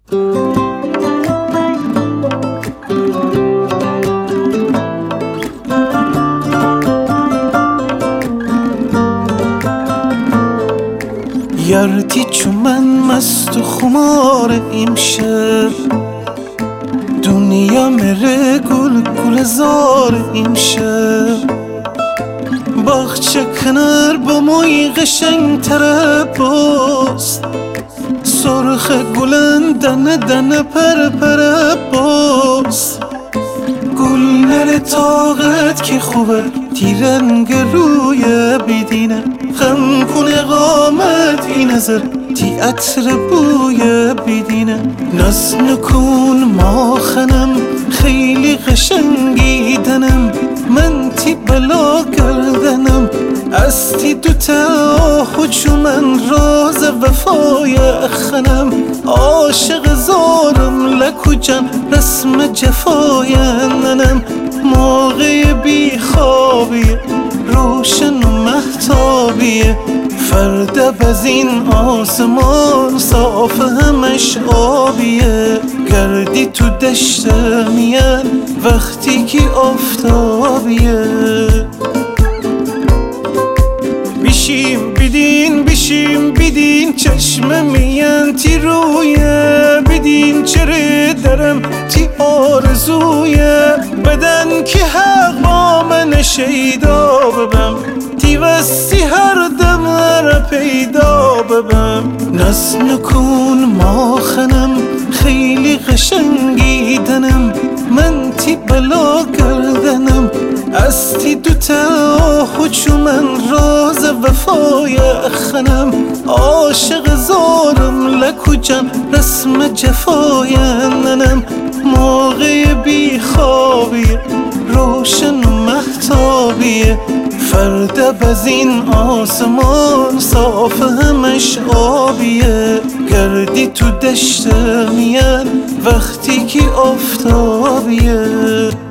یارتی چون من مست و خمار امشب، دنیا مره گل گل زار امشب. باغچه کنار با موی قشنگ تره باست، سرخ گلن دنه دنه پر پر باست. گل نره طاقت که خوبه تیرنگ روی بیدینه، خم کنه قامت این نظر تی عطر بوی بیدینه. ناز نکن ما خنم خیلی قشنگی دنم، من تی بلا کردنم از تی دوتا خودشو من راز وفای خنم. عاشق زارم لکو جان رسم جفای ننم، موقع بی خوابیه روشن و مهتابیه. فردا از این آسمان صاف همش آبیه، گردی تو دشت میان وقتی که آفتابیه. بیشیم بیدین چشم میان تی رویه، بیدین چره درم تی آرزویه. بدن که حق با من شیدا ببم، تی وستی هر دم را پیدا ببم. ناز نکن ما خنم خیلی قشنگی دنم، من تی بلا کردنم از تی دوتا خودشو من راز وفای خنم. عاشق زارم لکو جان رسم جفای ننم، موقع بی خوابیه روشن و مهتابیه. فردا از این آسمان صاف همش آبیه، گردی تو دشت میان وقتی که آفتابیه.